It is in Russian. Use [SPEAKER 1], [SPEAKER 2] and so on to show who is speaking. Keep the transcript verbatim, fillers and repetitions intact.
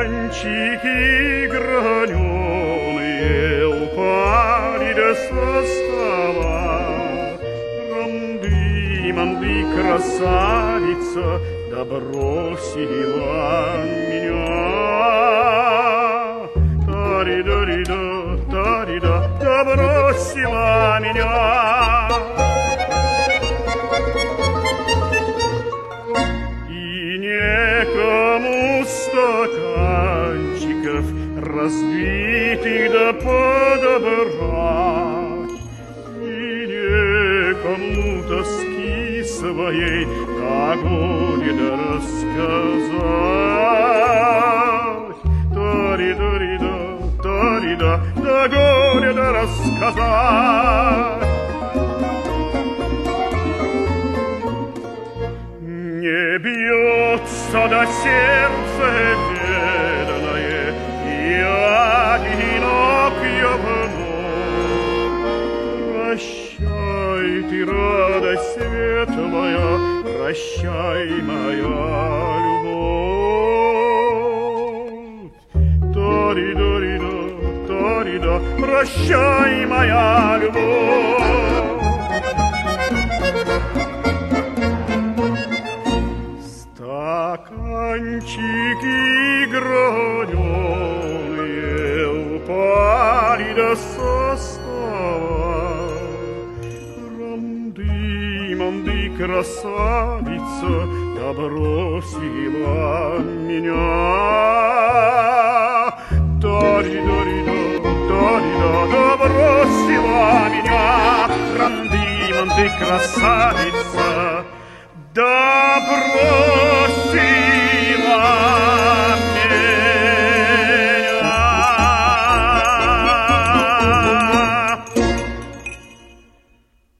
[SPEAKER 1] Стаканчики граненые упали до состава. Ранды-манды, красавица, да бросила меня. Тари-дари-да, тари-да, да бросила меня. Некому стаканчиков разбитых да подобрать, и некому тоски своей о горе да рассказать. Тари-дари-да, тари-да, да горе да рассказать. Не бьется до сердца бедное, и одинок я вновь. Прощай ты, радость светлая, прощай, моя любовь. Тари-дари-да, тари-да, прощай, моя любовь. Стаканчики граненые упали до состава. Ранды-манды, красавица, да бросила меня. Тари-дари-да, тари-да, да бросила меня. Ранды-манды, красавица,